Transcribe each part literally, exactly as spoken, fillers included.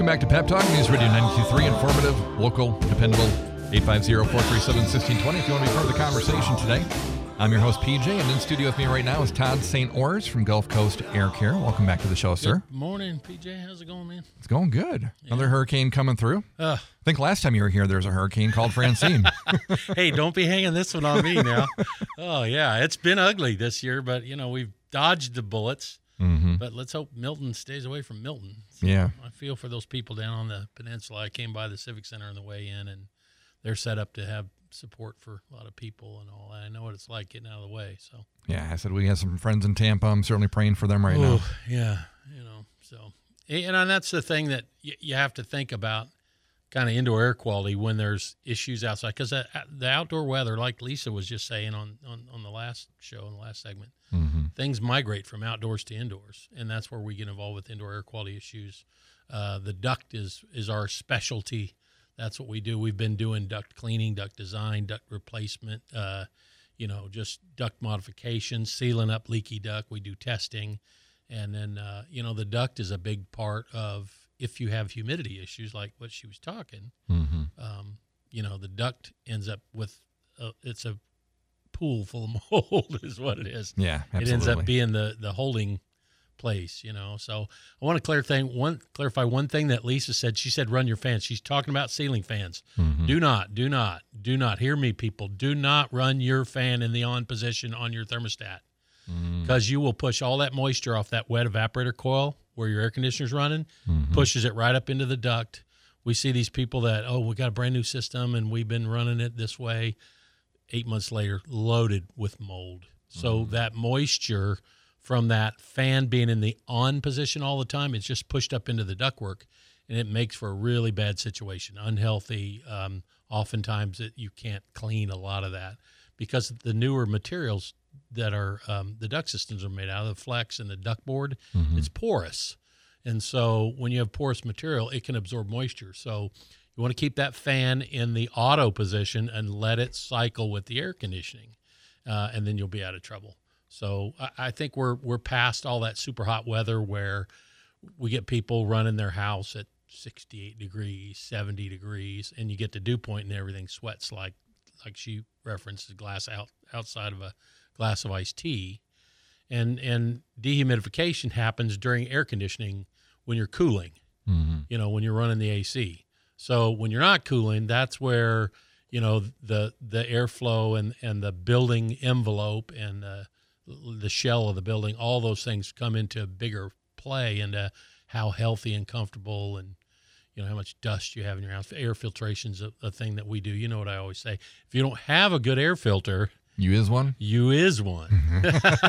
Welcome back to Pep Talk, News Radio ninety-two point three, informative, local, dependable, eight five zero, four three seven, one six two zero if you want to be part of the conversation today. I'm your host, P J, and in studio with me right now is Todd Saint Ors from Gulf Coast Air Care. Welcome back to the show, sir. Good morning, P J. How's it going, man? It's going good. Yeah. Another hurricane coming through. Uh, I think last time you were here, there was a hurricane called Francine. Hey, don't be hanging this one on me now. Oh, yeah, it's been ugly this year, but, you know, we've dodged the bullets. Mm-hmm. But let's hope Milton stays away from Milton. So yeah. I feel for those people down on the peninsula. I came by the Civic Center on the way in, and they're set up to have support for a lot of people and all. I know what it's like getting out of the way. So yeah, I said we have some friends in Tampa. I'm certainly praying for them right Ooh, now. Yeah, you know. So and that's the thing that you have to think about, kind of indoor air quality when there's issues outside, because the outdoor weather, like Lisa was just saying on on, on the last show in the last segment, mm-hmm. things migrate from outdoors to indoors, and that's where we get involved with indoor air quality issues. Uh, the duct is is our specialty. That's what we do. We've been doing duct cleaning, duct design, duct replacement, uh, you know, just duct modifications, sealing up leaky duct. We do testing. And then, uh, you know, the duct is a big part of if you have humidity issues like what she was talking, mm-hmm. um, you know, the duct ends up with, a, it's a pool full of mold is what it is. Yeah, absolutely. It ends up being the, the holding place, you know. So I want to clarify one clarify one thing that Lisa said. She said run your fans. She's talking about ceiling fans. Mm-hmm. Do not, do not, do not hear me, people. Do not run your fan in the on position on your thermostat, because mm-hmm. you will push all that moisture off that wet evaporator coil where your air conditioner's running, mm-hmm. pushes it right up into the duct. We see these people that, oh, we got a brand new system and we've been running it this way. Eight months later, loaded with mold. So mm-hmm. that moisture from that fan being in the on position all the time, it's just pushed up into the ductwork, and it makes for a really bad situation, unhealthy. Um, oftentimes it, you can't clean a lot of that because the newer materials that are um, the duct systems are made out of, the flex and the duct board, mm-hmm. it's porous. And so when you have porous material, it can absorb moisture. So you want to keep that fan in the auto position and let it cycle with the air conditioning, uh, and then you'll be out of trouble. So I think we're we're past all that super hot weather where we get people running their house at sixty-eight degrees, seventy degrees, and you get to dew point and everything sweats like like she referenced, the glass out outside of a glass of iced tea. And and dehumidification happens during air conditioning when you're cooling, mm-hmm. you know, when you're running the A C. So when you're not cooling, that's where, you know, the the airflow and, and the building envelope and the the shell of the building, all those things come into bigger play into how healthy and comfortable and, you know, how much dust you have in your house. Air filtration's a, a thing that we do. You know what I always say. If you don't have a good air filter, you is one? You is one.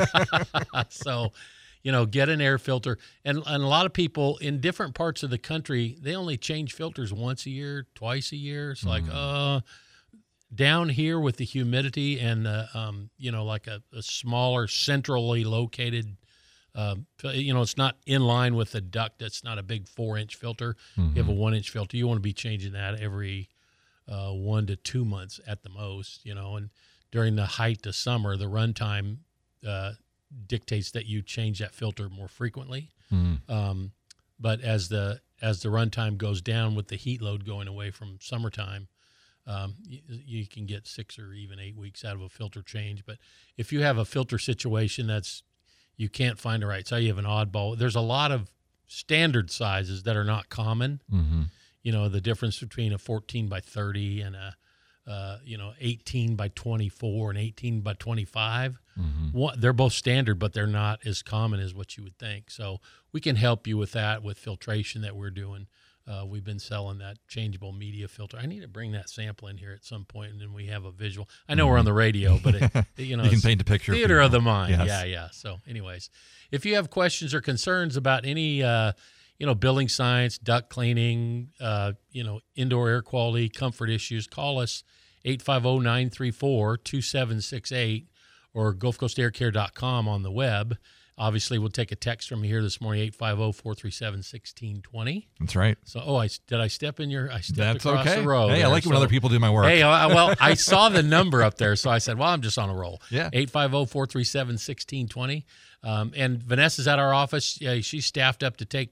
So, you know, get an air filter. And, and a lot of people in different parts of the country, they only change filters once a year, twice a year. It's like, mm. uh, down here with the humidity and, uh, um, you know, like a, a smaller, centrally located, uh, you know, it's not in line with the duct. That's not a big four-inch filter. Mm-hmm. You have a one-inch filter. You want to be changing that every uh, one to two months at the most, you know. And during the height of summer, the runtime uh, dictates that you change that filter more frequently. Mm-hmm. Um, but as the as the runtime goes down with the heat load going away from summertime, Um, you, you can get six or even eight weeks out of a filter change. But if you have a filter situation that's you can't find a right size, you have an oddball. There's a lot of standard sizes that are not common. Mm-hmm. You know, the difference between a fourteen by thirty and a uh, you know eighteen by twenty-four and eighteen by twenty-five. Mm-hmm. One, they're both standard, but they're not as common as what you would think. So we can help you with that with filtration that we're doing. Uh, we've been selling that changeable media filter. I need to bring that sample in here at some point, and then we have a visual. I know mm-hmm. we're on the radio, but it, you know, you can paint a picture. Theater of the mind. Yes. Yeah, yeah. So, anyways, if you have questions or concerns about any, uh, you know, building science, duct cleaning, uh, you know, indoor air quality, comfort issues, call us eight five zero, nine three four, two seven six eight or gulf coast air care dot com on the web. Obviously, we'll take a text from here this morning, eight five zero, four three seven, one six two zero. That's right. So, oh, I did I step in your, I stepped That's across okay. the road. Hey, there. I like it when So, other people do my work. Hey, uh, well, I saw the number up there, so I said, well, I'm just on a roll. Yeah. eight five zero, four three seven, one six two zero. Um, and Vanessa's at our office. Yeah, she's staffed up to take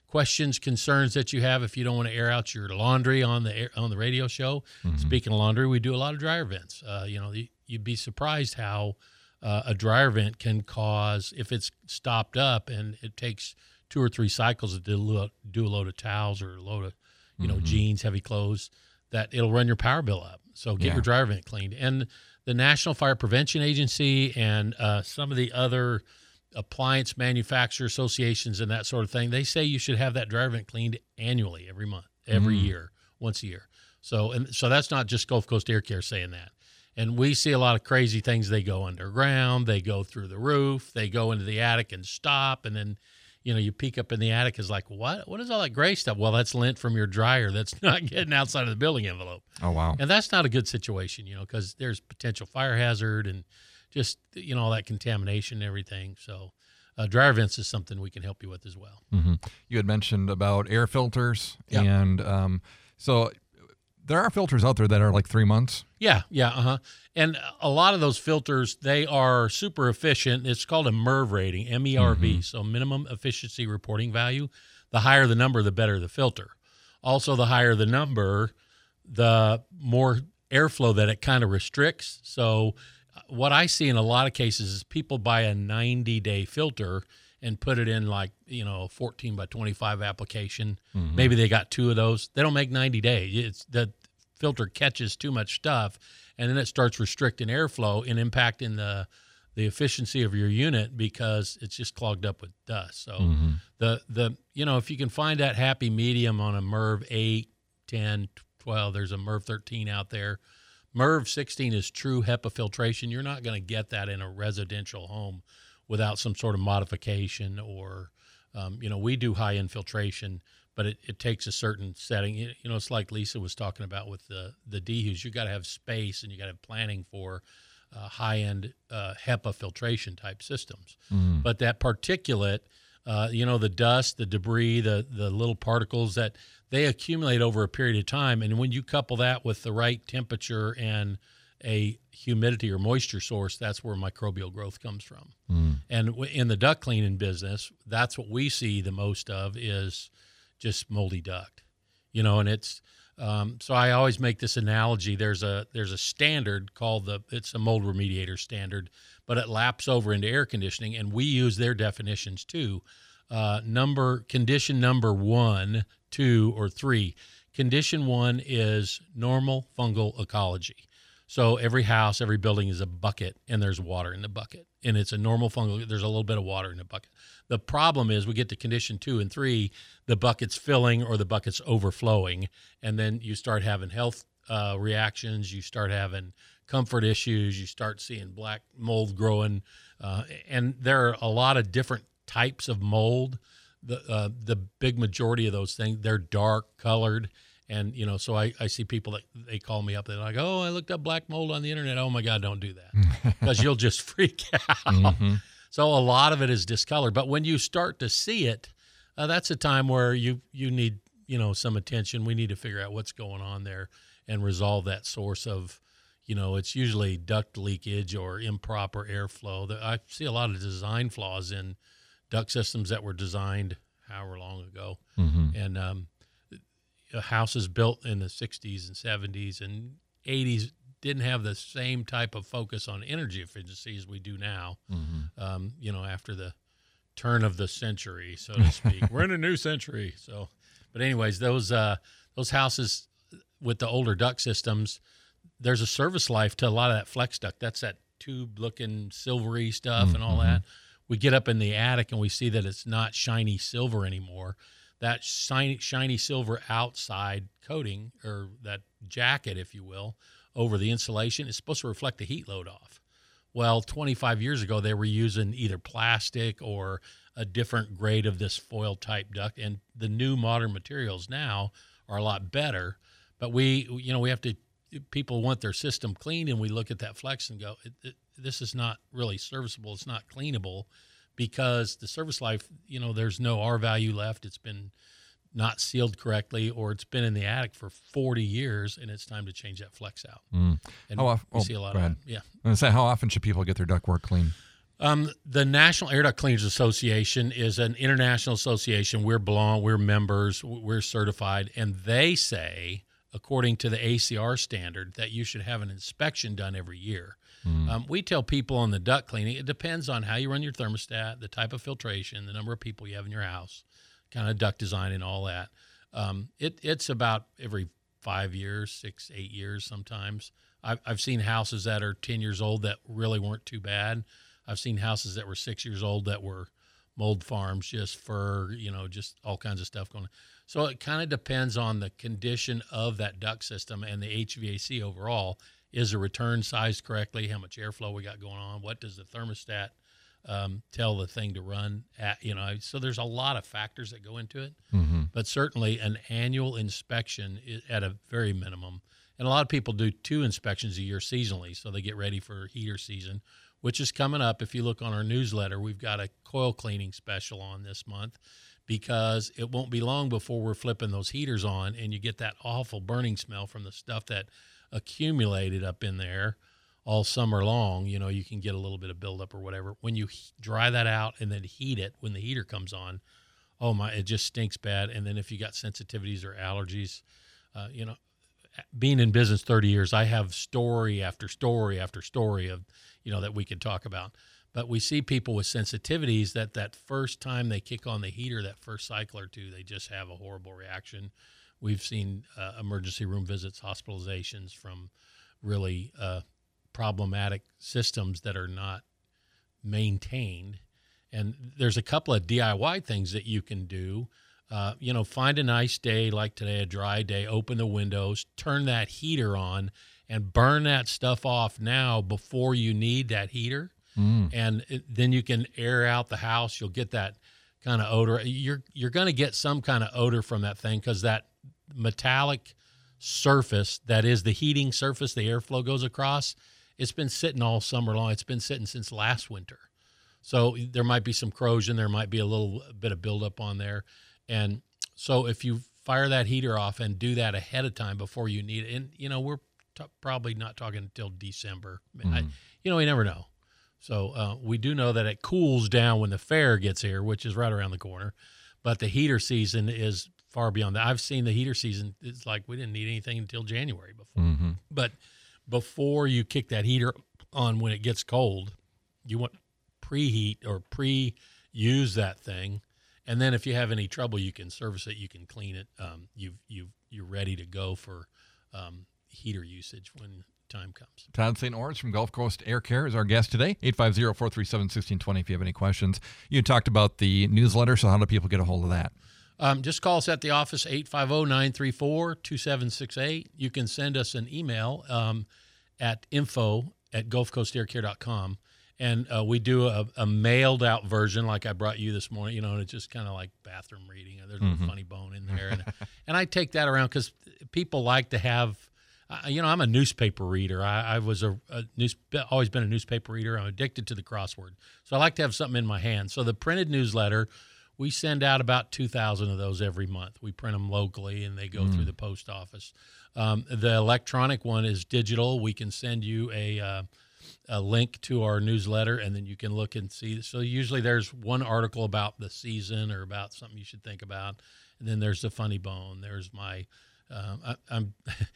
questions, concerns that you have if you don't want to air out your laundry on the air, on the radio show. Mm-hmm. Speaking of laundry, we do a lot of dryer vents. Uh, you know, you'd be surprised how uh, a dryer vent can cause, if it's stopped up and it takes two or three cycles to do, do a load of towels or a load of, you know, mm-hmm. jeans, heavy clothes, that it'll run your power bill up. So get yeah. your dryer vent cleaned. And the National Fire Prevention Agency and uh, some of the other appliance manufacturer associations and that sort of thing, they say you should have that dryer vent cleaned annually, every month, every mm. year, once a year. So, and so that's not just Gulf Coast Air Care saying that. And we see a lot of crazy things. They go underground, they go through the roof, they go into the attic and stop, and then, you know, you peek up in the attic, is like, what? What is all that gray stuff? Well, that's lint from your dryer that's not getting outside of the building envelope. Oh, wow. And that's not a good situation, you know, because there's potential fire hazard and just, you know, all that contamination and everything. So uh, dryer vents is something we can help you with as well. Mm-hmm. You had mentioned about air filters. Yep. And um, so there are filters out there that are like three months. Yeah, yeah, uh-huh. And a lot of those filters, they are super efficient. It's called a M E R V rating, M E R V, mm-hmm. so minimum efficiency reporting value. The higher the number, the better the filter. Also, the higher the number, the more airflow that it kind of restricts. So what I see in a lot of cases is people buy a ninety-day filter and put it in like, you know, a fourteen by twenty-five application. Mm-hmm. Maybe they got two of those. They don't make ninety days. It's the filter catches too much stuff, and then it starts restricting airflow and impacting the the efficiency of your unit because it's just clogged up with dust. So mm-hmm. the the you know, if you can find that happy medium on a M E R V eight, ten, twelve, there's a M E R V thirteen out there. M E R V sixteen is true HEPA filtration. You're not going to get that in a residential home without some sort of modification or, um, you know, we do high infiltration, but it, it takes a certain setting. You know, it's like Lisa was talking about with the, the D H U S. You got to have space and you got to have planning for uh, high-end uh, HEPA filtration type systems. Mm. But that particulate, uh, you know, the dust, the debris, the the little particles that they accumulate over a period of time. And when you couple that with the right temperature and a humidity or moisture source, that's where microbial growth comes from. Mm. And in the duct cleaning business, that's what we see the most of is just moldy duct, you know, and it's, um, so I always make this analogy. There's a, there's a standard called the, it's a mold remediator standard, but it laps over into air conditioning, and we use their definitions too. Uh, number, condition number one, two, or three. Condition one is normal fungal ecology. So every house, every building is a bucket, and there's water in the bucket. And it's a normal fungal, there's a little bit of water in the bucket. The problem is we get to condition two and three, the bucket's filling or the bucket's overflowing, and then you start having health uh, reactions, you start having comfort issues, you start seeing black mold growing, uh, and there are a lot of different types of mold. The uh, the big majority of those things, they're dark colored. And, you know, so I, I see people that they call me up. They're like, oh, I looked up black mold on the internet. Oh, my God, don't do that because you'll just freak out. Mm-hmm. So a lot of it is discolored. But when you start to see it, uh, that's a time where you, you need, you know, some attention. We need to figure out what's going on there and resolve that source of, you know, it's usually duct leakage or improper airflow. I see a lot of design flaws in duct systems that were designed however long ago. Mm-hmm. And, um, houses built in the sixties and seventies and eighties didn't have the same type of focus on energy efficiency as we do now, mm-hmm. um, you know, after the turn of the century, so to speak. We're in a new century. So, but anyways, those uh, those houses with the older duct systems, there's a service life to a lot of that flex duct. That's that tube-looking silvery stuff mm-hmm. and all that. We get up in the attic and we see that it's not shiny silver anymore. That shiny, shiny silver outside coating, or that jacket, if you will, over the insulation is supposed to reflect the heat load off. Well, twenty-five years ago, they were using either plastic or a different grade of this foil-type duct, and the new modern materials now are a lot better. But we, you know, we have to, people want their system clean, and we look at that flex and go, it, it, this is not really serviceable. It's not cleanable. Because the service life, you know, there's no R value left. It's been not sealed correctly, or it's been in the attic for forty years, and it's time to change that flex out. Mm. And how often, we oh, see a lot of that. Yeah. I was say, how often should people get their ductwork clean? Um, the National Air Duct Cleaners Association is an international association. We're belong, we're members, we're certified, and they say, according to the A C R standard, that you should have an inspection done every year. Mm. Um, we tell people on the duct cleaning, it depends on how you run your thermostat, the type of filtration, the number of people you have in your house, kind of duct design and all that. Um, it, it's about every five years, six, eight years sometimes. I've, I've seen houses that are ten years old that really weren't too bad. I've seen houses that were six years old that were mold farms, just fur, you know, just all kinds of stuff going on. So it kind of depends on the condition of that duct system and the H V A C overall. Is the return sized correctly? How much airflow we got going on? What does the thermostat um, tell the thing to run at? You know, so there's a lot of factors that go into it. Mm-hmm. But certainly an annual inspection is at a very minimum. And a lot of people do two inspections a year seasonally, so they get ready for heater season, which is coming up. If you look on our newsletter, we've got a coil cleaning special on this month because it won't be long before we're flipping those heaters on and you get that awful burning smell from the stuff that accumulated up in there all summer long. You know, you can get a little bit of buildup or whatever. When you dry that out and then heat it, when the heater comes on, oh my, it just stinks bad. And then if you got sensitivities or allergies, uh, you know, being in business thirty years, I have story after story after story of, you know, that we could talk about. But we see people with sensitivities that that first time they kick on the heater, that first cycle or two, they just have a horrible reaction. We've seen uh, emergency room visits, hospitalizations from really uh, problematic systems that are not maintained. And there's a couple of D I Y things that you can do. Uh, you know, find a nice day like today, a dry day, open the windows, turn that heater on, and burn that stuff off now before you need that heater. Mm. And it, then you can air out the house. You'll get that kind of odor. You're you're going to get some kind of odor from that thing because that metallic surface that is the heating surface the airflow goes across, it's been sitting all summer long. It's been sitting since last winter. So there might be some corrosion. There might be a little bit of buildup on there. And so if you fire that heater off and do that ahead of time before you need it, and, you know, we're t- probably not talking until December. Mm-hmm. I, you know, you never know. So uh, we do know that it cools down when the fair gets here, which is right around the corner. But the heater season is far beyond that. I've seen the heater season. It's like we didn't need anything until January before. Mm-hmm. But before you kick that heater on when it gets cold, you want preheat or pre-use that thing. And then if you have any trouble, you can service it, you can clean it. Um, you've, you've, you're ready to go for um, heater usage when time comes. Todd Saint Ors from Gulf Coast Air Care is our guest today. eight five zero, four three seven, one six two zero if you have any questions. You talked about the newsletter, so how do people get a hold of that? Um, just call us at the office, eight five zero, nine three four, two seven six eight. You can send us an email um, at info at gulf coast air care dot com. And uh, we do a, a mailed-out version like I brought you this morning, you know, and it's just kind of like bathroom reading. There's mm-hmm. a funny bone in there. And, and I take that around because people like to have, uh, you know, I'm a newspaper reader. I, I was a, a news, always been a newspaper reader. I'm addicted to the crossword. So I like to have something in my hand. So the printed newsletter, we send out about two thousand of those every month. We print them locally, and they go mm. through the post office. Um, the electronic one is digital. We can send you a uh, – a link to our newsletter, and then you can look and see. So usually there's one article about the season or about something you should think about, and then there's the funny bone. There's my, um, I, I'm,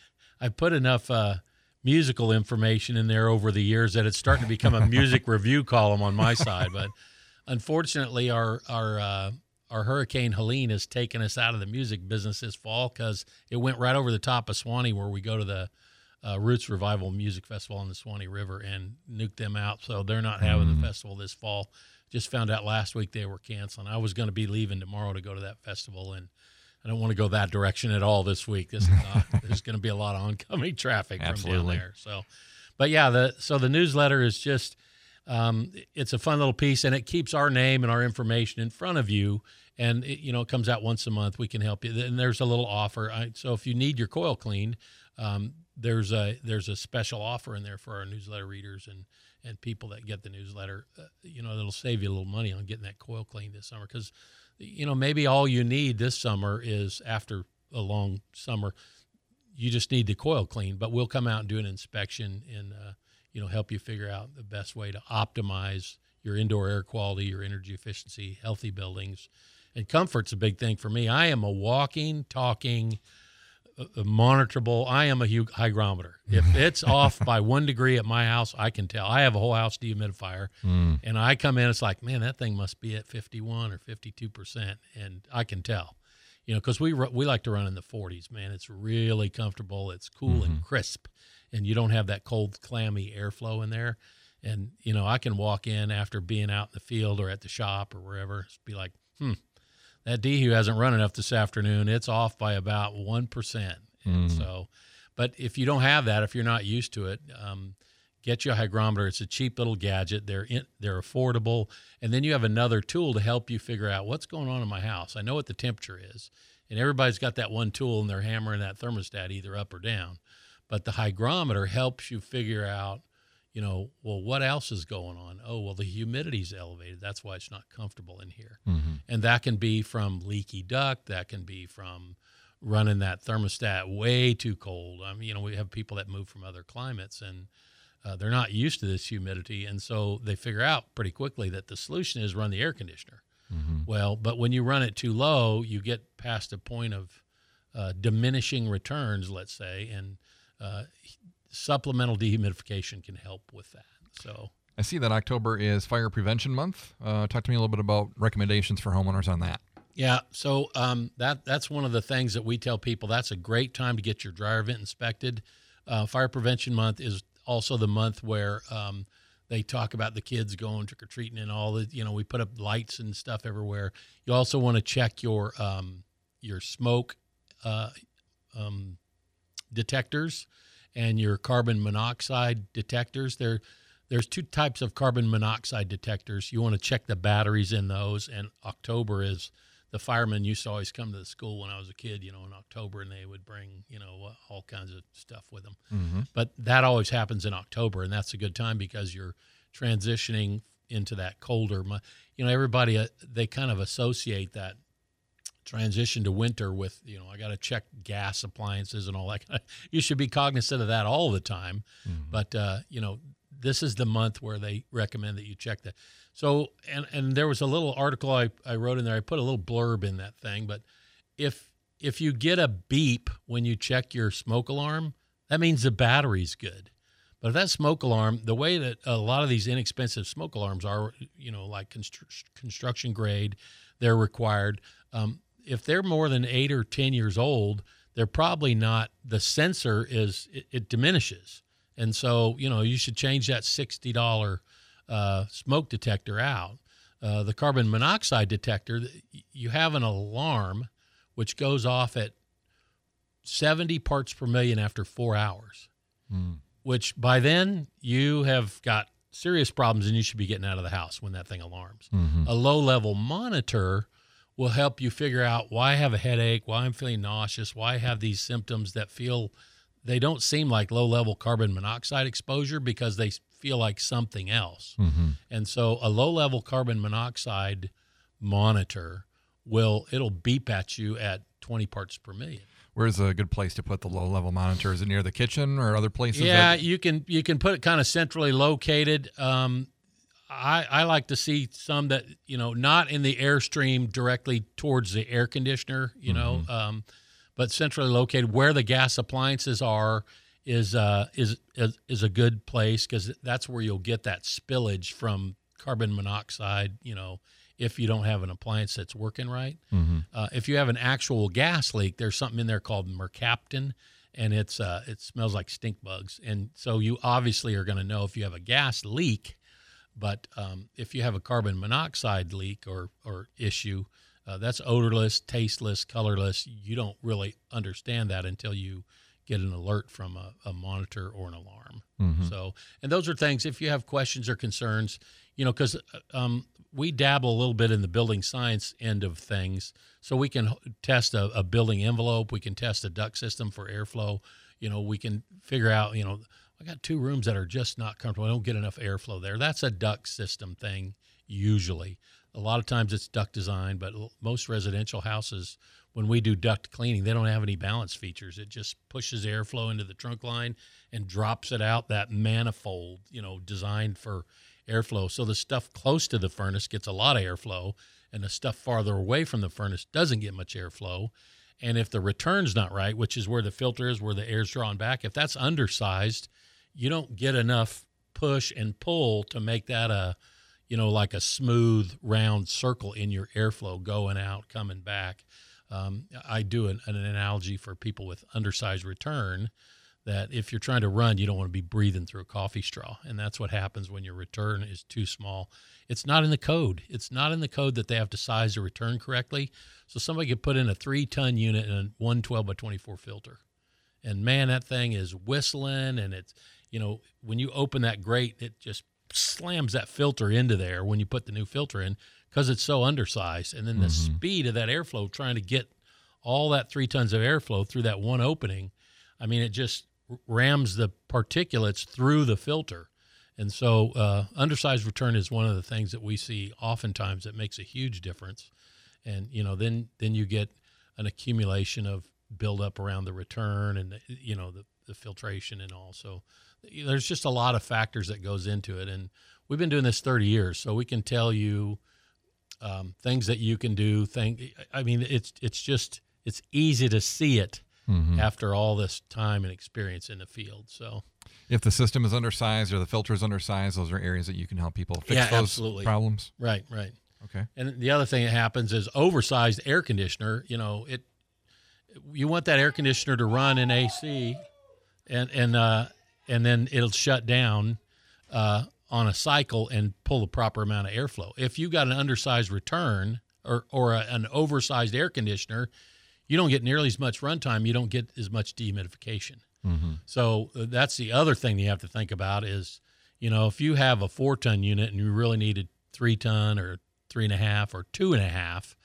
I put enough uh, musical information in there over the years that it's starting to become a music review column on my side. But unfortunately, our our uh, our Hurricane Helene has taken us out of the music business this fall because it went right over the top of Swanee, where we go to the Uh, Roots Revival Music Festival on the Swanee River, and nuked them out. So they're not having mm. the festival this fall. Just found out last week they were canceling. I was going to be leaving tomorrow to go to that festival, and I don't want to go that direction at all this week. This is not, there's going to be a lot of oncoming traffic Absolutely. from down there. So, but yeah, the so the newsletter is just um, it's a fun little piece, and it keeps our name and our information in front of you. And it, you know, it comes out once a month. We can help you. And there's a little offer. I, so if you need your coil cleaned, um, there's a there's a special offer in there for our newsletter readers and, and people that get the newsletter. Uh, you know, that'll save you a little money on getting that coil cleaned this summer because, you know, maybe all you need this summer is after a long summer, you just need the coil cleaned. But we'll come out and do an inspection and, uh, you know, help you figure out the best way to optimize your indoor air quality, your energy efficiency, healthy buildings. And comfort's a big thing for me. I am a walking, talking, uh, monitorable. I am a hu- hygrometer. If it's off by one degree at my house, I can tell. I have a whole house dehumidifier, mm. and I come in, it's like, man, that thing must be at fifty-one or fifty-two percent, and I can tell. You know, because we we like to run in the forties, man. It's really comfortable. It's cool mm-hmm. and crisp, and you don't have that cold, clammy airflow in there. And, you know, I can walk in after being out in the field or at the shop or wherever, be like, hmm, that dehu hasn't run enough this afternoon. It's off by about one percent. And mm. so, but if you don't have that, if you're not used to it, um, get you a hygrometer. It's a cheap little gadget. They're in, they're affordable. And then you have another tool to help you figure out what's going on in my house. I know what the temperature is. And everybody's got that one tool, and they're hammering that thermostat either up or down. But the hygrometer helps you figure out, you know, well, what else is going on? Oh, well, the humidity's elevated. That's why it's not comfortable in here. Mm-hmm. And that can be from leaky duct. That can be from running that thermostat way too cold. I mean, you know, we have people that move from other climates, and uh, they're not used to this humidity. And so they figure out pretty quickly that the solution is run the air conditioner. Mm-hmm. Well, but when you run it too low, you get past a point of uh, diminishing returns, let's say, and uh, supplemental dehumidification can help with that. So I see that October is Fire Prevention Month. Uh, talk to me a little bit about recommendations for homeowners on that. Yeah, so um, that that's one of the things that we tell people. That's a great time to get your dryer vent inspected. Uh, Fire Prevention Month is also the month where um, they talk about the kids going trick-or-treating and all the, you know, we put up lights and stuff everywhere. You also want to check your um, your smoke uh, um, detectors and your carbon monoxide detectors. There, there's two types of carbon monoxide detectors. You want to check the batteries in those, and October is, the firemen used to always come to the school when I was a kid, you know, in October, and they would bring, you know, uh, all kinds of stuff with them. Mm-hmm. But that always happens in October, and that's a good time because you're transitioning into that colder, you know, everybody, uh, they kind of associate that transition to winter with, you know, I got to check gas appliances and all that. You should be cognizant of that all the time. Mm-hmm. But, uh, you know, this is the month where they recommend that you check that. So, and, and there was a little article I, I wrote in there. I put a little blurb in that thing. But if if you get a beep when you check your smoke alarm, that means the battery's good. But if that smoke alarm, the way that a lot of these inexpensive smoke alarms are, you know, like constru- construction grade, they're required. Um, if they're more than eight or ten years old, they're probably not, the sensor is, it, it diminishes. And so, you know, you should change that sixty dollars uh, smoke detector out. Uh, the carbon monoxide detector, you have an alarm which goes off at seventy parts per million after four hours, mm. which by then you have got serious problems and you should be getting out of the house when that thing alarms. Mm-hmm. A low-level monitor will help you figure out why I have a headache, why I'm feeling nauseous, why I have these symptoms that feel, they don't seem like low-level carbon monoxide exposure because they feel like something else. Mm-hmm. And so a low-level carbon monoxide monitor will, it'll beep at you at twenty parts per million. Where's a good place to put the low-level monitor? Is it near the kitchen or other places? Yeah, that- you can you can put it kind of centrally located. Um, I, I like to see some that, you know, not in the airstream directly towards the air conditioner, you mm-hmm. know, um, but centrally located where the gas appliances are is uh, is, is is a good place because that's where you'll get that spillage from carbon monoxide, you know, if you don't have an appliance that's working right. Mm-hmm. Uh, if you have an actual gas leak, there's something in there called mercaptan, and it's uh, it smells like stink bugs. And so you obviously are going to know if you have a gas leak. But um, if you have a carbon monoxide leak or, or issue, uh, that's odorless, tasteless, colorless. You don't really understand that until you get an alert from a, a monitor or an alarm. Mm-hmm. So, and those are things, if you have questions or concerns, you know, because um, we dabble a little bit in the building science end of things. So we can test a, a building envelope. We can test a duct system for airflow. You know, we can figure out, you know, I got two rooms that are just not comfortable. I don't get enough airflow there. That's a duct system thing usually. A lot of times it's duct design, but most residential houses, when we do duct cleaning, they don't have any balance features. It just pushes airflow into the trunk line and drops it out, that manifold, you know, designed for airflow. So the stuff close to the furnace gets a lot of airflow, and the stuff farther away from the furnace doesn't get much airflow. And if the return's not right, which is where the filter is, where the air's drawn back, if that's undersized, you don't get enough push and pull to make that a, you know, like a smooth round circle in your airflow going out, coming back. Um, I do an, an analogy for people with undersized return that if you're trying to run, you don't want to be breathing through a coffee straw. And that's what happens when your return is too small. It's not in the code. It's not in the code that they have to size the return correctly. So somebody could put in a three-ton unit and a one twelve by twenty-four filter. And, man, that thing is whistling. And it's, you know, when you open that grate, it just slams that filter into there when you put the new filter in because it's so undersized. And then the mm-hmm. speed of that airflow, trying to get all that three tons of airflow through that one opening, I mean, it just rams the particulates through the filter. And so uh, undersized return is one of the things that we see oftentimes that makes a huge difference. And, you know, then then you get an accumulation of buildup around the return and, the, you know, the, the filtration and all. So there's just a lot of factors that goes into it. And we've been doing this thirty years, so we can tell you um, things that you can do. Thing, I mean, it's it's just, it's easy to see it mm-hmm. after all this time and experience in the field. So if the system is undersized or the filter is undersized, those are areas that you can help people fix yeah, those absolutely. problems. Right, right. Okay. And the other thing that happens is oversized air conditioner, you know, it you want that air conditioner to run in A C and and uh, and then it'll shut down uh, on a cycle and pull the proper amount of airflow. If you got an undersized return or or a, an oversized air conditioner, you don't get nearly as much runtime. You don't get as much dehumidification. Mm-hmm. So uh, that's the other thing you have to think about is, you know, if you have a four-ton unit and you really need a three-ton or three and a half or two and a half,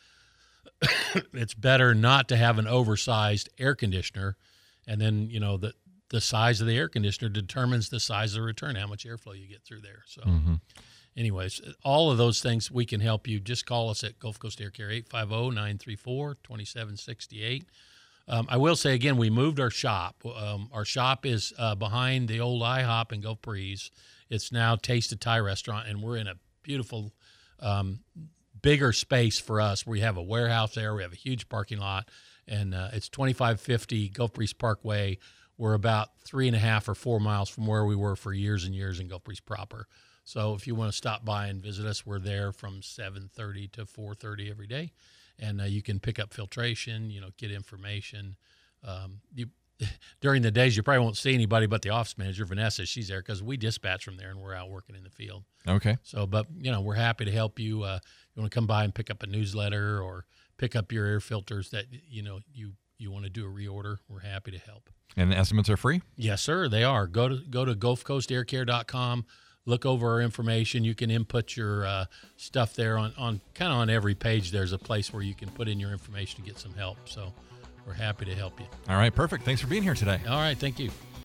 it's better not to have an oversized air conditioner. And then, you know, the, the size of the air conditioner determines the size of the return, how much airflow you get through there. So mm-hmm. anyways, all of those things we can help you. Just call us at Gulf Coast Air Care, eight five zero, nine three four, two seven six eight. Um, I will say, again, we moved our shop. Um, our shop is uh, behind the old IHOP in Gulf Breeze. It's now Taste of Thai Restaurant, and we're in a beautiful, um, bigger space for us. We have a warehouse there. We have a huge parking lot, and uh, it's twenty-five fifty Gulf Breeze Parkway. We're about three and a half or four miles from where we were for years and years in Gulf Breeze proper. So if you want to stop by and visit us, we're there from seven thirty to four thirty every day. And uh, you can pick up filtration, you know, get information. Um, you during the days, you probably won't see anybody but the office manager, Vanessa. She's there because we dispatch from there and we're out working in the field. Okay. So, but, you know, we're happy to help you. Uh, you want to come by and pick up a newsletter or pick up your air filters that, you know, you, you want to do a reorder, we're happy to help. And the estimates are free? Yes, sir, they are. Go to go to gulf coast air care dot com. Look over our information. You can input your uh, stuff there on, on kind of on every page. There's a place where you can put in your information to get some help. So we're happy to help you. All right, perfect. Thanks for being here today. All right, thank you.